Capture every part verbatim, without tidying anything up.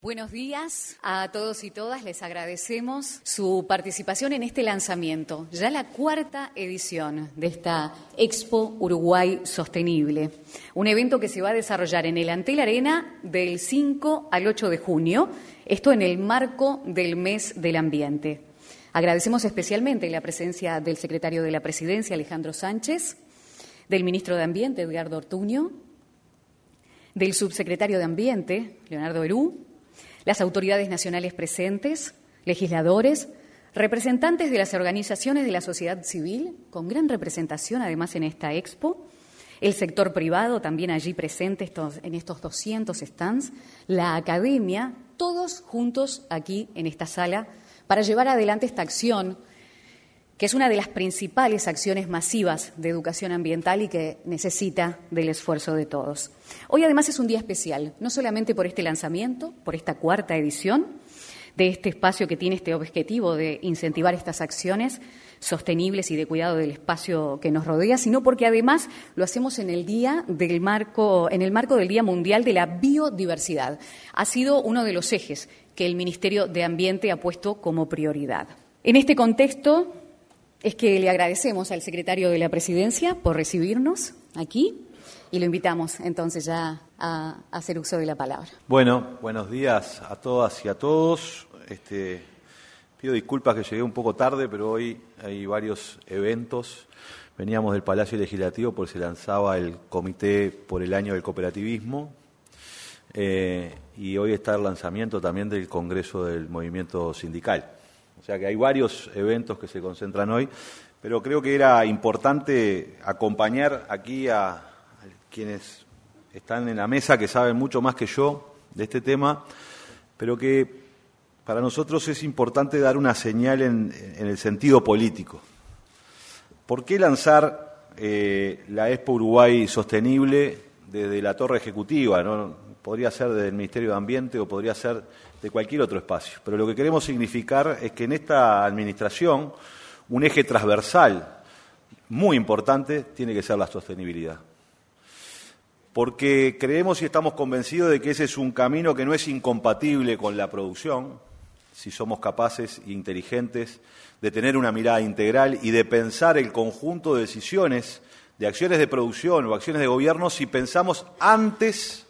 Buenos días a todos y todas. Les agradecemos su participación en este lanzamiento, ya la cuarta edición de esta Expo Uruguay Sostenible, un evento que se va a desarrollar en el Antel Arena del cinco al ocho de junio, esto en el marco del Mes del Ambiente. Agradecemos especialmente la presencia del secretario de la Presidencia, Alejandro Sánchez, del ministro de Ambiente, Edgardo Ortuño, del subsecretario de Ambiente, Leonardo Herú, las autoridades nacionales presentes, legisladores, representantes de las organizaciones de la sociedad civil, con gran representación además en esta expo, el sector privado también allí presente estos, en estos doscientos stands, la academia, todos juntos aquí en esta sala para llevar adelante esta acción, que es una de las principales acciones masivas de educación ambiental y que necesita del esfuerzo de todos. Hoy además es un día especial, no solamente por este lanzamiento, por esta cuarta edición de este espacio que tiene este objetivo de incentivar estas acciones sostenibles y de cuidado del espacio que nos rodea, sino porque además lo hacemos en el día del marco, en el marco del Día Mundial de la Biodiversidad. Ha sido uno de los ejes que el Ministerio de Ambiente ha puesto como prioridad. En este contexto es que le agradecemos al secretario de la Presidencia por recibirnos aquí y lo invitamos entonces ya a, a hacer uso de la palabra. Bueno, buenos días a todas y a todos. Este, pido disculpas que llegué un poco tarde, pero hoy hay varios eventos. Veníamos del Palacio Legislativo porque se lanzaba el Comité por el Año del Cooperativismo eh, y hoy está el lanzamiento también del Congreso del Movimiento Sindical. O sea que hay varios eventos que se concentran hoy, pero creo que era importante acompañar aquí a, a quienes están en la mesa, que saben mucho más que yo de este tema, pero que para nosotros es importante dar una señal en, en el sentido político. ¿Por qué lanzar eh, la Expo Uruguay Sostenible desde la Torre Ejecutiva, ¿no? Podría ser desde el Ministerio de Ambiente o podría ser de cualquier otro espacio. Pero lo que queremos significar es que en esta administración un eje transversal muy importante tiene que ser la sostenibilidad. Porque creemos y estamos convencidos de que ese es un camino que no es incompatible con la producción, si somos capaces e inteligentes de tener una mirada integral y de pensar el conjunto de decisiones, de acciones de producción o acciones de gobierno, si pensamos antes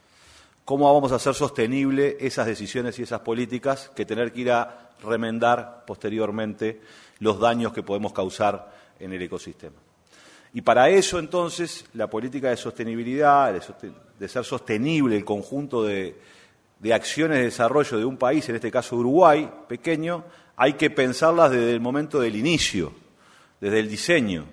cómo vamos a hacer sostenible esas decisiones y esas políticas que tener que ir a remendar posteriormente los daños que podemos causar en el ecosistema. Y para eso, entonces, la política de sostenibilidad, de, sosten- de ser sostenible el conjunto de, de acciones de desarrollo de un país, en este caso Uruguay, pequeño, hay que pensarlas desde el momento del inicio, desde el diseño.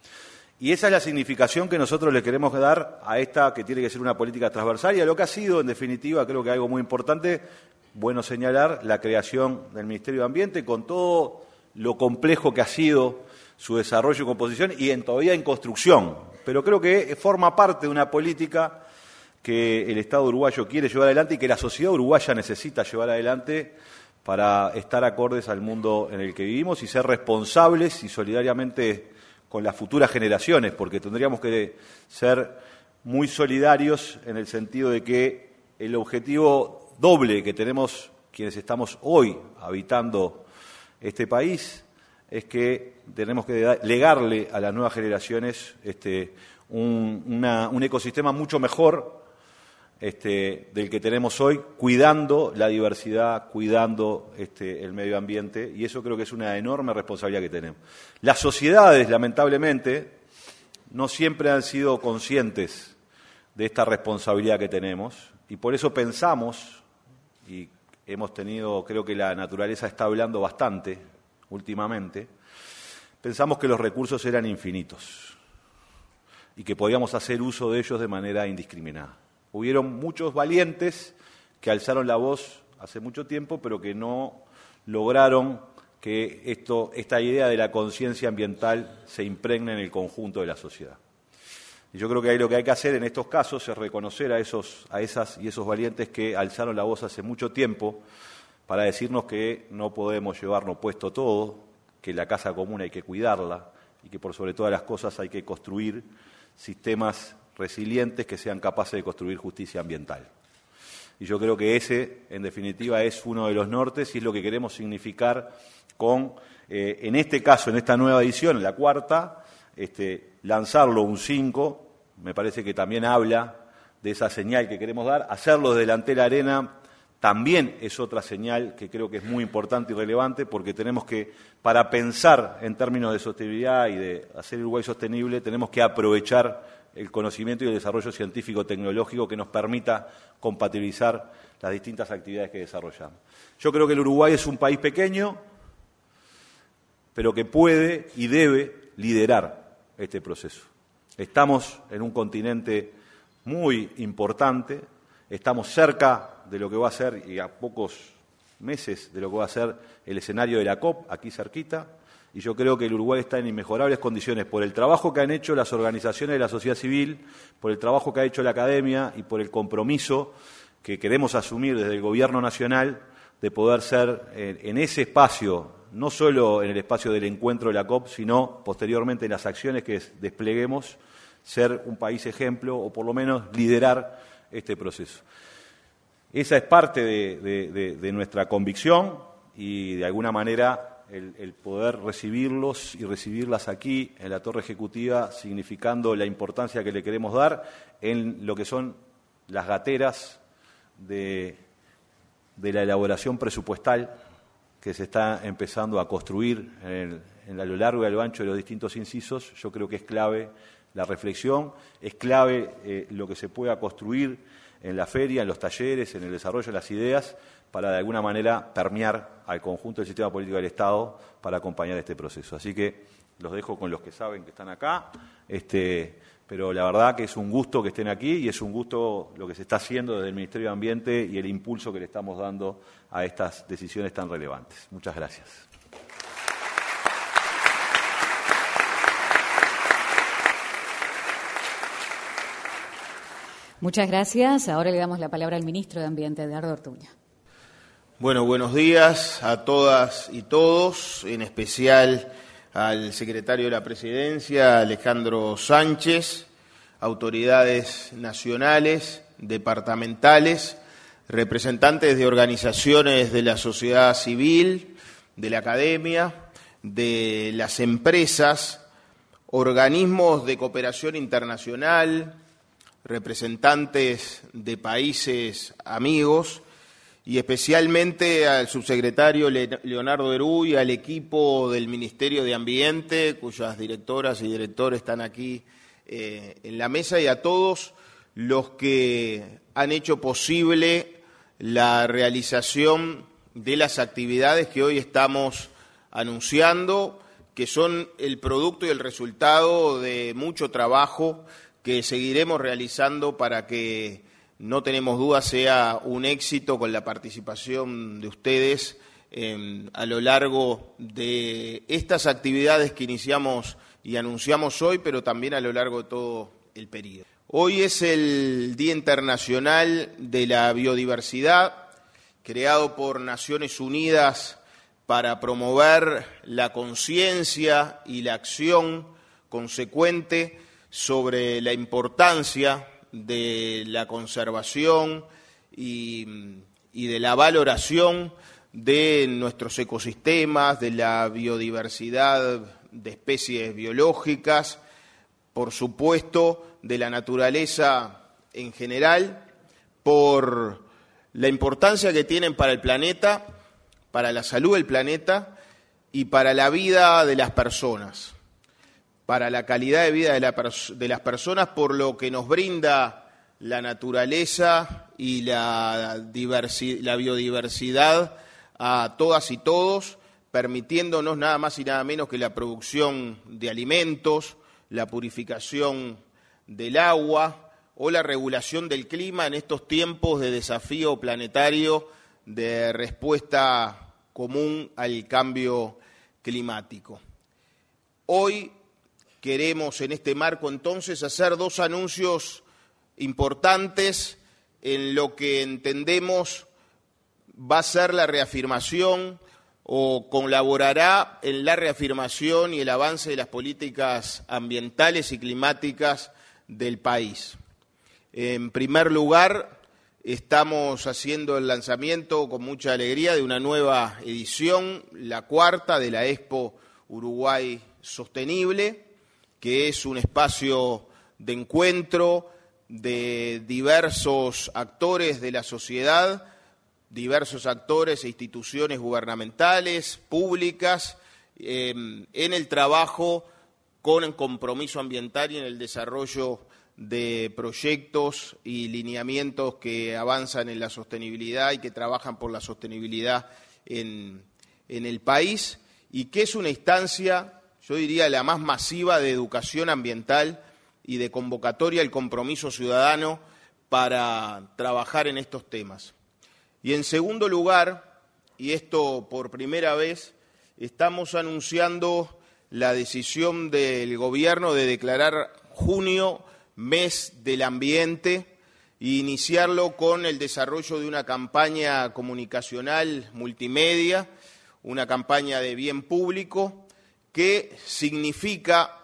Y esa es la significación que nosotros le queremos dar a esta que tiene que ser una política transversal y a lo que ha sido, en definitiva, creo que algo muy importante, bueno señalar, la creación del Ministerio de Ambiente con todo lo complejo que ha sido su desarrollo y composición y en, todavía en construcción. Pero creo que forma parte de una política que el Estado uruguayo quiere llevar adelante y que la sociedad uruguaya necesita llevar adelante para estar acordes al mundo en el que vivimos y ser responsables y solidariamente con las futuras generaciones, porque tendríamos que ser muy solidarios en el sentido de que el objetivo doble que tenemos quienes estamos hoy habitando este país es que tenemos que legarle a las nuevas generaciones este, un, una, un ecosistema mucho mejor este, del que tenemos hoy, cuidando la diversidad, cuidando este, el medio ambiente, y eso creo que es una enorme responsabilidad que tenemos. Las sociedades, lamentablemente, no siempre han sido conscientes de esta responsabilidad que tenemos, y por eso pensamos, y hemos tenido, creo que la naturaleza está hablando bastante últimamente, pensamos que los recursos eran infinitos y que podíamos hacer uso de ellos de manera indiscriminada. Hubieron muchos valientes que alzaron la voz hace mucho tiempo, pero que no lograron que esto, esta idea de la conciencia ambiental se impregne en el conjunto de la sociedad. Y yo creo que ahí lo que hay que hacer en estos casos es reconocer a esos, a esas y esos valientes que alzaron la voz hace mucho tiempo para decirnos que no podemos llevarnos puesto todo, que la casa común hay que cuidarla y que por sobre todas las cosas hay que construir sistemas resilientes que sean capaces de construir justicia ambiental. Y yo creo que ese, en definitiva, es uno de los nortes y es lo que queremos significar con, eh, en este caso, en esta nueva edición, en la cuarta, este, lanzarlo un cinco, me parece que también habla de esa señal que queremos dar. Hacerlo desde Delantera Arena también es otra señal que creo que es muy importante y relevante, porque tenemos que, para pensar en términos de sostenibilidad y de hacer el Uruguay sostenible, tenemos que aprovechar el conocimiento y el desarrollo científico-tecnológico que nos permita compatibilizar las distintas actividades que desarrollamos. Yo creo que el Uruguay es un país pequeño, pero que puede y debe liderar este proceso. Estamos en un continente muy importante, estamos cerca de lo que va a ser, y a pocos meses de lo que va a ser el escenario de la COP, aquí cerquita, y yo creo que el Uruguay está en inmejorables condiciones por el trabajo que han hecho las organizaciones de la sociedad civil, por el trabajo que ha hecho la academia y por el compromiso que queremos asumir desde el Gobierno Nacional de poder ser eh, en ese espacio, no solo en el espacio del encuentro de la COP, sino posteriormente en las acciones que despleguemos, ser un país ejemplo o por lo menos liderar este proceso. Esa es parte de, de, de, de nuestra convicción y de alguna manera el, el poder recibirlos y recibirlas aquí en la Torre Ejecutiva, significando la importancia que le queremos dar en lo que son las gateras de, de la elaboración presupuestal que se está empezando a construir en, el, en a lo largo y a lo ancho de los distintos incisos. Yo creo que es clave la reflexión, es clave eh, lo que se pueda construir en la feria, en los talleres, en el desarrollo de las ideas, para de alguna manera permear al conjunto del sistema político del Estado para acompañar este proceso. Así que los dejo con los que saben que están acá, este, pero la verdad que es un gusto que estén aquí y es un gusto lo que se está haciendo desde el Ministerio de Ambiente y el impulso que le estamos dando a estas decisiones tan relevantes. Muchas gracias. Muchas gracias. Ahora le damos la palabra al Ministro de Ambiente, Edgardo Ortuño. Bueno, buenos días a todas y todos, en especial al secretario de la Presidencia, Alejandro Sánchez, autoridades nacionales, departamentales, representantes de organizaciones de la sociedad civil, de la academia, de las empresas, organismos de cooperación internacional, representantes de países amigos y especialmente al subsecretario Leonardo Herú y al equipo del Ministerio de Ambiente, cuyas directoras y directores están aquí eh, en la mesa, y a todos los que han hecho posible la realización de las actividades que hoy estamos anunciando, que son el producto y el resultado de mucho trabajo que seguiremos realizando para que, no tenemos duda, sea un éxito con la participación de ustedes eh, a lo largo de estas actividades que iniciamos y anunciamos hoy, pero también a lo largo de todo el periodo. Hoy es el Día Internacional de la Biodiversidad, creado por Naciones Unidas para promover la conciencia y la acción consecuente sobre la importancia de la conservación y, y de la valoración de nuestros ecosistemas, de la biodiversidad de especies biológicas, por supuesto, de la naturaleza en general, por la importancia que tienen para el planeta, para la salud del planeta y para la vida de las personas, para la calidad de vida de, la pers- de las personas, por lo que nos brinda la naturaleza y la, diversi- la biodiversidad a todas y todos, permitiéndonos nada más y nada menos que la producción de alimentos, la purificación del agua o la regulación del clima en estos tiempos de desafío planetario de respuesta común al cambio climático. Hoy queremos en este marco entonces hacer dos anuncios importantes en lo que entendemos va a ser la reafirmación o colaborará en la reafirmación y el avance de las políticas ambientales y climáticas del país. En primer lugar, estamos haciendo el lanzamiento con mucha alegría de una nueva edición, la cuarta de la Expo Uruguay Sostenible, que es un espacio de encuentro de diversos actores de la sociedad, diversos actores e instituciones gubernamentales, públicas, eh, en el trabajo con el compromiso ambiental y en el desarrollo de proyectos y lineamientos que avanzan en la sostenibilidad y que trabajan por la sostenibilidad en, en el país, y que es una instancia, yo diría, la más masiva de educación ambiental y de convocatoria al compromiso ciudadano para trabajar en estos temas. Y en segundo lugar, y esto por primera vez, estamos anunciando la decisión del Gobierno de declarar junio mes del ambiente e iniciarlo con el desarrollo de una campaña comunicacional multimedia, una campaña de bien público que significa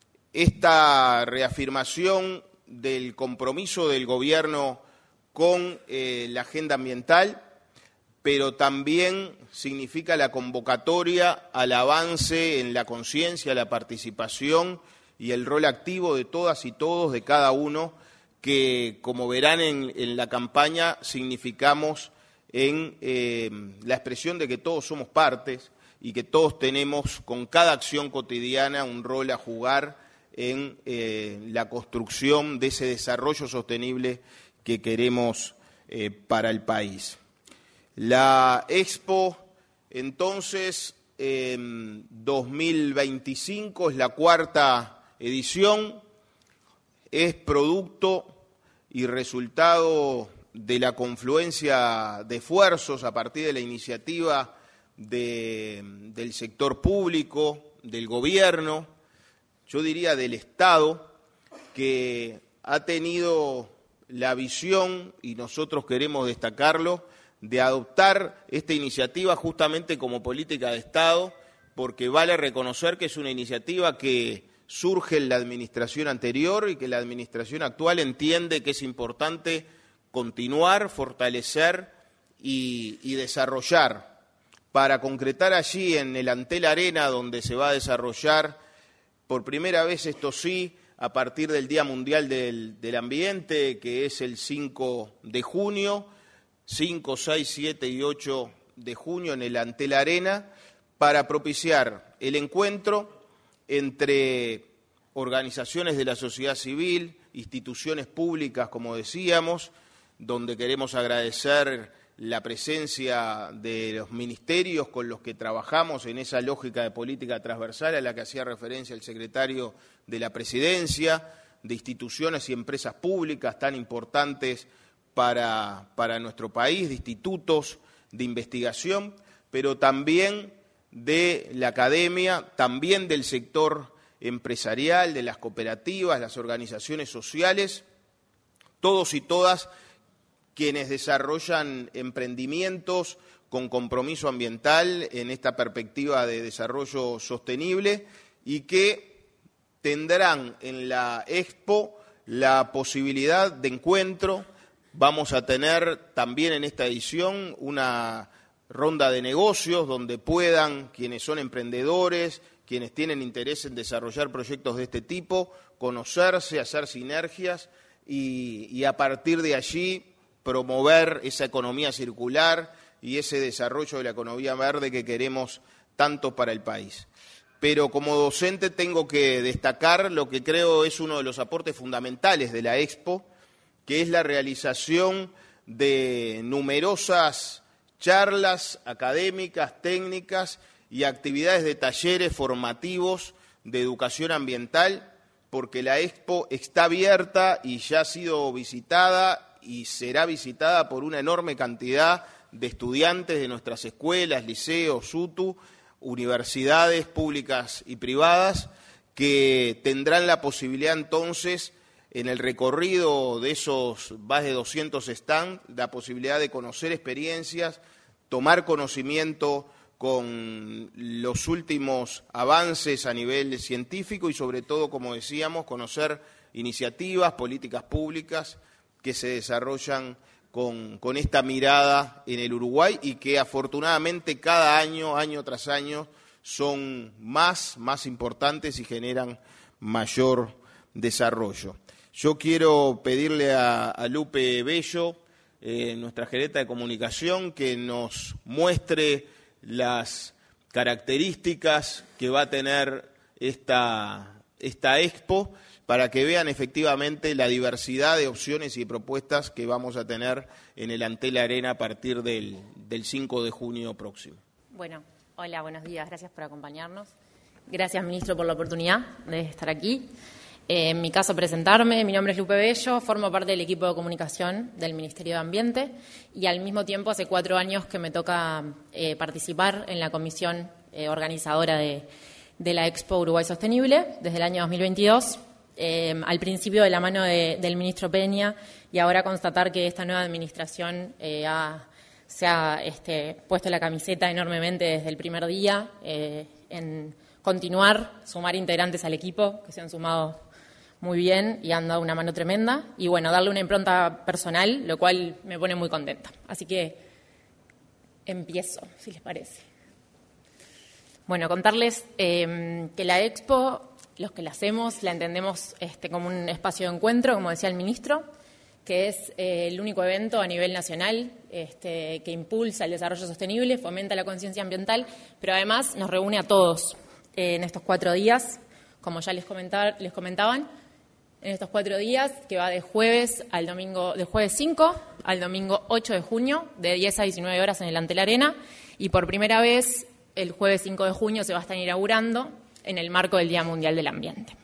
esta reafirmación del compromiso del Gobierno con eh, la agenda ambiental, pero también significa la convocatoria al avance en la conciencia, la participación y el rol activo de todas y todos, de cada uno, que, como verán en, en la campaña, significamos en eh, la expresión de que todos somos partes y que todos tenemos, con cada acción cotidiana, un rol a jugar en eh, la construcción de ese desarrollo sostenible que queremos eh, para el país. La Expo, entonces, en dos mil veinticinco es la cuarta edición, es producto y resultado de la confluencia de esfuerzos a partir de la iniciativa de, del sector público, del Gobierno, yo diría del Estado, que ha tenido la visión, y nosotros queremos destacarlo, de adoptar esta iniciativa justamente como política de Estado, porque vale reconocer que es una iniciativa que surge en la administración anterior y que la administración actual entiende que es importante continuar, fortalecer y, y desarrollar, para concretar allí en el Antel Arena, donde se va a desarrollar por primera vez, esto sí, a partir del Día Mundial del, del Ambiente, que es el cinco de junio, cinco, seis, siete y ocho de junio en el Antel Arena, para propiciar el encuentro entre organizaciones de la sociedad civil, instituciones públicas, como decíamos, donde queremos agradecer la presencia de los ministerios con los que trabajamos en esa lógica de política transversal a la que hacía referencia el secretario de la Presidencia, de instituciones y empresas públicas tan importantes para, para nuestro país, de institutos de investigación, pero también de la academia, también del sector empresarial, de las cooperativas, las organizaciones sociales, todos y todas quienes desarrollan emprendimientos con compromiso ambiental en esta perspectiva de desarrollo sostenible y que tendrán en la Expo la posibilidad de encuentro. Vamos a tener también en esta edición una ronda de negocios donde puedan quienes son emprendedores, quienes tienen interés en desarrollar proyectos de este tipo, conocerse, hacer sinergias y, y a partir de allí promover esa economía circular y ese desarrollo de la economía verde que queremos tanto para el país. Pero como docente tengo que destacar lo que creo es uno de los aportes fundamentales de la Expo, que es la realización de numerosas charlas académicas, técnicas y actividades de talleres formativos de educación ambiental, porque la Expo está abierta y ya ha sido visitada y será visitada por una enorme cantidad de estudiantes de nuestras escuelas, liceos, U T U, universidades públicas y privadas, que tendrán la posibilidad entonces, en el recorrido de esos más de doscientos stands, la posibilidad de conocer experiencias, tomar conocimiento con los últimos avances a nivel científico y sobre todo, como decíamos, conocer iniciativas, políticas públicas que se desarrollan con, con esta mirada en el Uruguay y que afortunadamente cada año, año tras año, son más, más importantes y generan mayor desarrollo. Yo quiero pedirle a, a Lupe Bello, eh, nuestra gerenta de comunicación, que nos muestre las características que va a tener esta, esta expo, para que vean efectivamente la diversidad de opciones y propuestas que vamos a tener en el Antel Arena a partir del, del cinco de junio próximo. Bueno, hola, buenos días, gracias por acompañarnos. Gracias, ministro, por la oportunidad de estar aquí. Eh, en mi caso, presentarme, mi nombre es Lupe Bello, formo parte del equipo de comunicación del Ministerio de Ambiente y al mismo tiempo hace cuatro años que me toca eh, participar en la comisión eh, organizadora de, de la Expo Uruguay Sostenible desde el año dos mil veintidós. Eh, al principio de la mano de, del ministro Peña y ahora constatar que esta nueva administración eh, ha, se ha este, puesto la camiseta enormemente desde el primer día eh, en continuar, sumar integrantes al equipo que se han sumado muy bien y han dado una mano tremenda y bueno, darle una impronta personal, lo cual me pone muy contenta. Así que empiezo, si les parece. Bueno, contarles eh, que la Expo, los que la hacemos, la entendemos este, como un espacio de encuentro, como decía el ministro, que es eh, el único evento a nivel nacional este, que impulsa el desarrollo sostenible, fomenta la conciencia ambiental, pero además nos reúne a todos eh, en estos cuatro días, como ya les, comentar, les comentaban, en estos cuatro días, que va de jueves al domingo, de jueves cinco al domingo ocho de junio, de diez a diecinueve horas en el Antel Arena, y por primera vez el jueves cinco de junio se va a estar inaugurando en el marco del Día Mundial del Ambiente.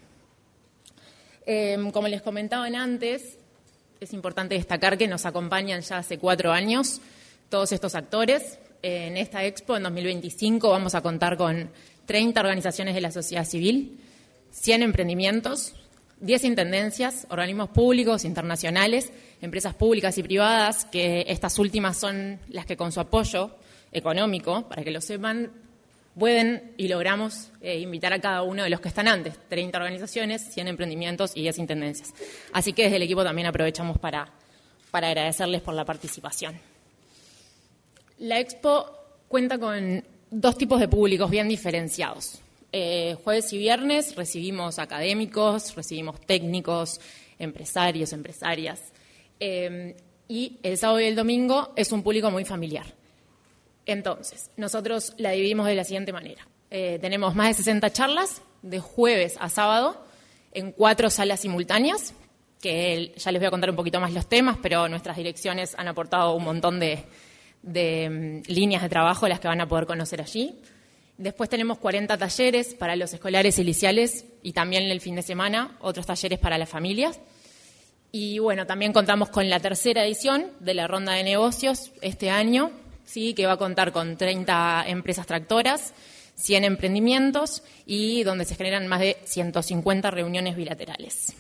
Eh, como les comentaban antes, es importante destacar que nos acompañan ya hace cuatro años todos estos actores. Eh, en esta Expo, en dos mil veinticinco, vamos a contar con treinta organizaciones de la sociedad civil, cien emprendimientos, diez intendencias, organismos públicos, internacionales, empresas públicas y privadas, que estas últimas son las que con su apoyo económico, para que lo sepan, pueden y logramos eh, invitar a cada uno de los que están antes, treinta organizaciones, cien emprendimientos y diez intendencias. Así que desde el equipo también aprovechamos para, para agradecerles por la participación. La Expo cuenta con dos tipos de públicos bien diferenciados. Eh, jueves y viernes recibimos académicos, recibimos técnicos, empresarios, empresarias. Eh, y el sábado y el domingo es un público muy familiar. Entonces, nosotros la dividimos de la siguiente manera. Eh, tenemos más de sesenta charlas de jueves a sábado en cuatro salas simultáneas, que ya les voy a contar un poquito más los temas, pero nuestras direcciones han aportado un montón de, de um, líneas de trabajo, las que van a poder conocer allí. Después tenemos cuarenta talleres para los escolares y liceales y también el fin de semana, otros talleres para las familias. Y bueno, también contamos con la tercera edición de la Ronda de Negocios este año, sí, que va a contar con treinta empresas tractoras, cien emprendimientos y donde se generan más de ciento cincuenta reuniones bilaterales.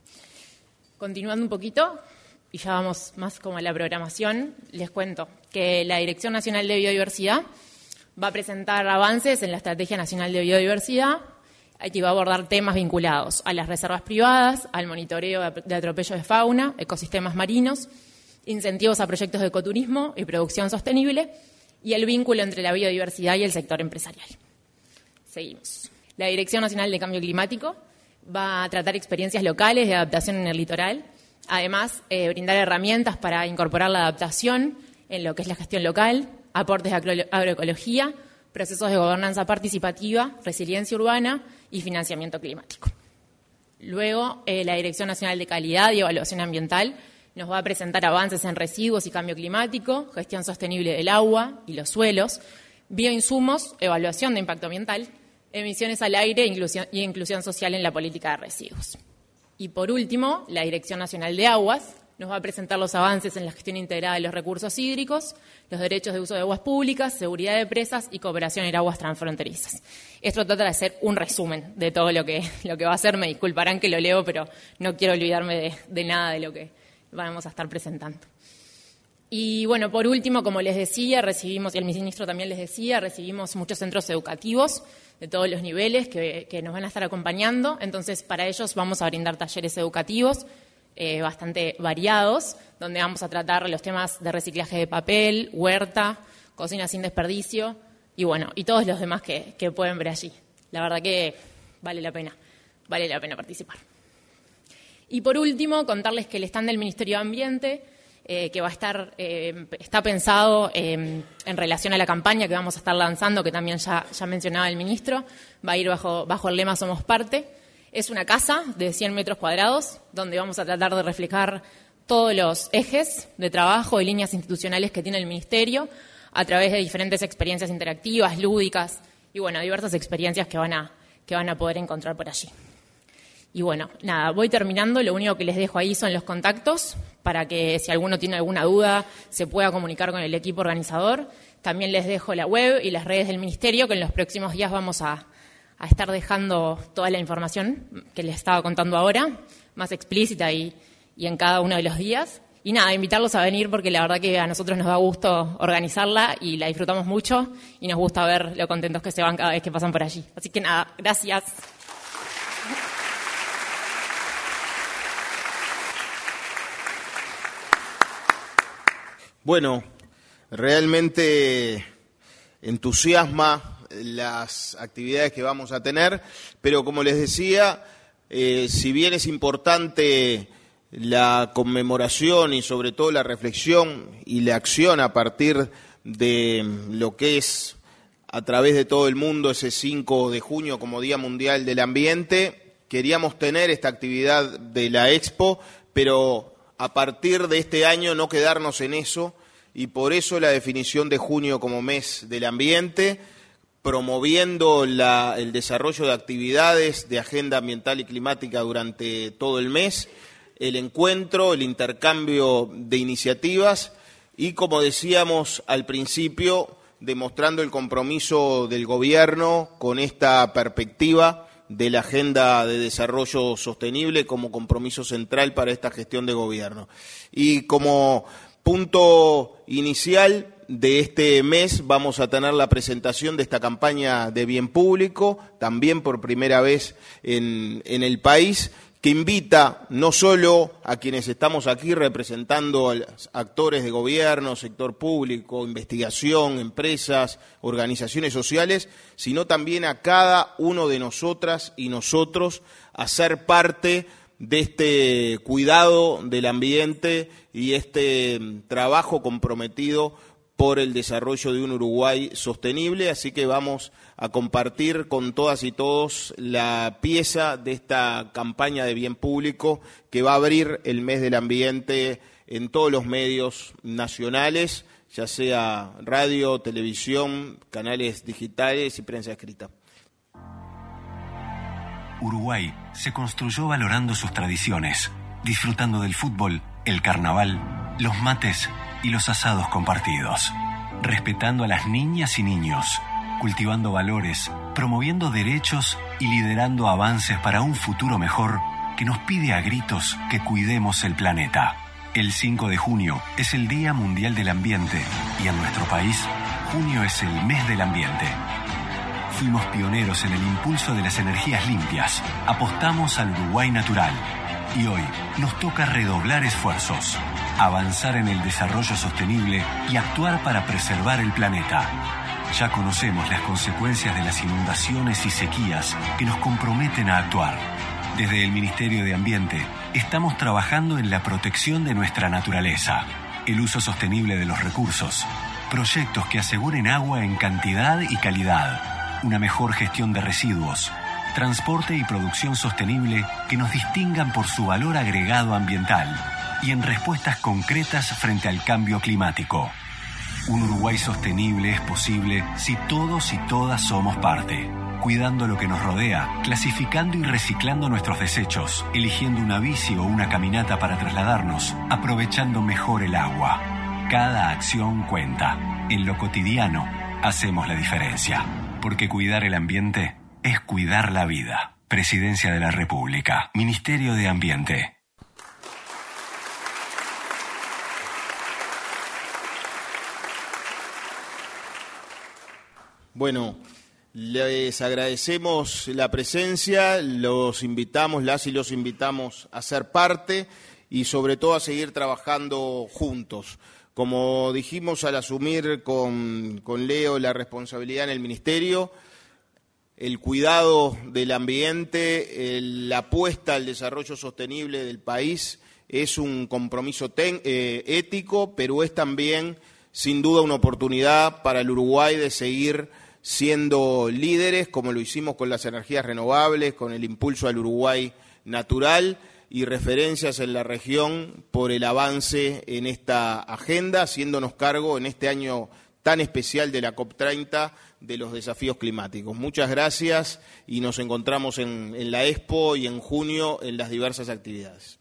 Continuando un poquito, y ya vamos más como a la programación, les cuento que la Dirección Nacional de Biodiversidad va a presentar avances en la Estrategia Nacional de Biodiversidad, que va a abordar temas vinculados a las reservas privadas, al monitoreo de atropello de fauna, ecosistemas marinos, incentivos a proyectos de ecoturismo y producción sostenible y el vínculo entre la biodiversidad y el sector empresarial. Seguimos. La Dirección Nacional de Cambio Climático va a tratar experiencias locales de adaptación en el litoral, además eh, brindar herramientas para incorporar la adaptación en lo que es la gestión local, aportes de agroecología, procesos de gobernanza participativa, resiliencia urbana y financiamiento climático. Luego, eh, la Dirección Nacional de Calidad y Evaluación Ambiental nos va a presentar avances en residuos y cambio climático, gestión sostenible del agua y los suelos, bioinsumos, evaluación de impacto ambiental, emisiones al aire e inclusión, y inclusión social en la política de residuos. Y por último, la Dirección Nacional de Aguas nos va a presentar los avances en la gestión integrada de los recursos hídricos, los derechos de uso de aguas públicas, seguridad de presas y cooperación en aguas transfronterizas. Esto trata de hacer un resumen de todo lo que, lo que va a hacer. Me disculparán que lo leo, pero no quiero olvidarme de, de nada de lo que vamos a estar presentando. Y bueno, por último, como les decía, recibimos, y el ministro también les decía, recibimos muchos centros educativos de todos los niveles que, que nos van a estar acompañando. Entonces, para ellos vamos a brindar talleres educativos eh, bastante variados, donde vamos a tratar los temas de reciclaje de papel, huerta, cocina sin desperdicio y bueno, y todos los demás que, que pueden ver allí. La verdad que vale la pena, vale la pena participar. Y por último, contarles que el stand del Ministerio de Ambiente, eh, que va a estar, eh, está pensado eh, en relación a la campaña que vamos a estar lanzando, que también ya, ya mencionaba el ministro, va a ir bajo, bajo el lema Somos Parte. Es una casa de cien metros cuadrados, donde vamos a tratar de reflejar todos los ejes de trabajo y líneas institucionales que tiene el Ministerio, a través de diferentes experiencias interactivas, lúdicas, y bueno, diversas experiencias que van a, que van a poder encontrar por allí. Y bueno, nada, voy terminando. Lo único que les dejo ahí son los contactos para que si alguno tiene alguna duda se pueda comunicar con el equipo organizador. También les dejo la web y las redes del Ministerio, que en los próximos días vamos a, a estar dejando toda la información que les estaba contando ahora, más explícita y, y en cada uno de los días. Y nada, invitarlos a venir porque la verdad que a nosotros nos da gusto organizarla y la disfrutamos mucho y nos gusta ver lo contentos que se van cada vez que pasan por allí. Así que nada, gracias. Bueno, realmente entusiasma las actividades que vamos a tener, pero como les decía, eh, si bien es importante la conmemoración y sobre todo la reflexión y la acción a partir de lo que es a través de todo el mundo ese cinco de junio como Día Mundial del Ambiente, queríamos tener esta actividad de la Expo, pero a partir de este año no quedarnos en eso, y por eso la definición de junio como mes del ambiente, promoviendo la, el desarrollo de actividades de agenda ambiental y climática durante todo el mes, el encuentro, el intercambio de iniciativas y, como decíamos al principio, demostrando el compromiso del gobierno con esta perspectiva de la Agenda de Desarrollo Sostenible como compromiso central para esta gestión de gobierno. Y como punto inicial de este mes vamos a tener la presentación de esta campaña de bien público, también por primera vez en, en el país, que invita no solo a quienes estamos aquí representando a los actores de gobierno, sector público, investigación, empresas, organizaciones sociales, sino también a cada uno de nosotras y nosotros a ser parte de este cuidado del ambiente y este trabajo comprometido por el desarrollo de un Uruguay sostenible, así que vamos a compartir con todas y todos la pieza de esta campaña de bien público que va a abrir el mes del ambiente en todos los medios nacionales, ya sea radio, televisión, canales digitales y prensa escrita. Uruguay se construyó valorando sus tradiciones, disfrutando del fútbol, el carnaval, los mates y los asados compartidos, respetando a las niñas y niños, cultivando valores, promoviendo derechos y liderando avances para un futuro mejor que nos pide a gritos que cuidemos el planeta. El cinco de junio es el Día Mundial del Ambiente y en nuestro país, junio es el mes del ambiente. Fuimos pioneros en el impulso de las energías limpias, apostamos al Uruguay natural y hoy nos toca redoblar esfuerzos, avanzar en el desarrollo sostenible y actuar para preservar el planeta. Ya conocemos las consecuencias de las inundaciones y sequías que nos comprometen a actuar. Desde el Ministerio de Ambiente estamos trabajando en la protección de nuestra naturaleza, el uso sostenible de los recursos, proyectos que aseguren agua en cantidad y calidad, una mejor gestión de residuos, transporte y producción sostenible que nos distingan por su valor agregado ambiental y en respuestas concretas frente al cambio climático. Un Uruguay sostenible es posible si todos y todas somos parte, cuidando lo que nos rodea, clasificando y reciclando nuestros desechos, eligiendo una bici o una caminata para trasladarnos, aprovechando mejor el agua. Cada acción cuenta. En lo cotidiano hacemos la diferencia, porque cuidar el ambiente es cuidar la vida. Presidencia de la República, Ministerio de Ambiente. Bueno, les agradecemos la presencia, los invitamos, las y los invitamos a ser parte y sobre todo a seguir trabajando juntos. Como dijimos al asumir con, con Leo la responsabilidad en el Ministerio, el cuidado del ambiente, el, la apuesta al desarrollo sostenible del país es un compromiso ten, eh, ético, pero es también, sin duda, una oportunidad para el Uruguay de seguir siendo líderes, como lo hicimos con las energías renovables, con el impulso al Uruguay natural y referencias en la región por el avance en esta agenda, haciéndonos cargo en este año tan especial de la COP treinta de los desafíos climáticos. Muchas gracias y nos encontramos en, en la Expo y en junio en las diversas actividades.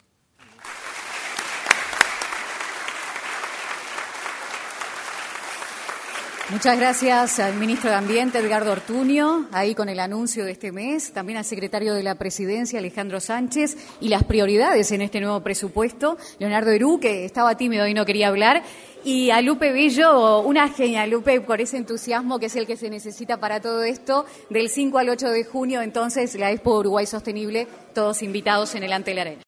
Muchas gracias al ministro de Ambiente, Edgardo Ortuño, ahí con el anuncio de este mes, también al secretario de la Presidencia, Alejandro Sánchez, y las prioridades en este nuevo presupuesto, Leonardo Herú, que estaba tímido y no quería hablar, y a Lupe Bello, una genia, Lupe, por ese entusiasmo que es el que se necesita para todo esto, del cinco al ocho de junio, entonces, la Expo Uruguay Sostenible, todos invitados en el Antel Arena.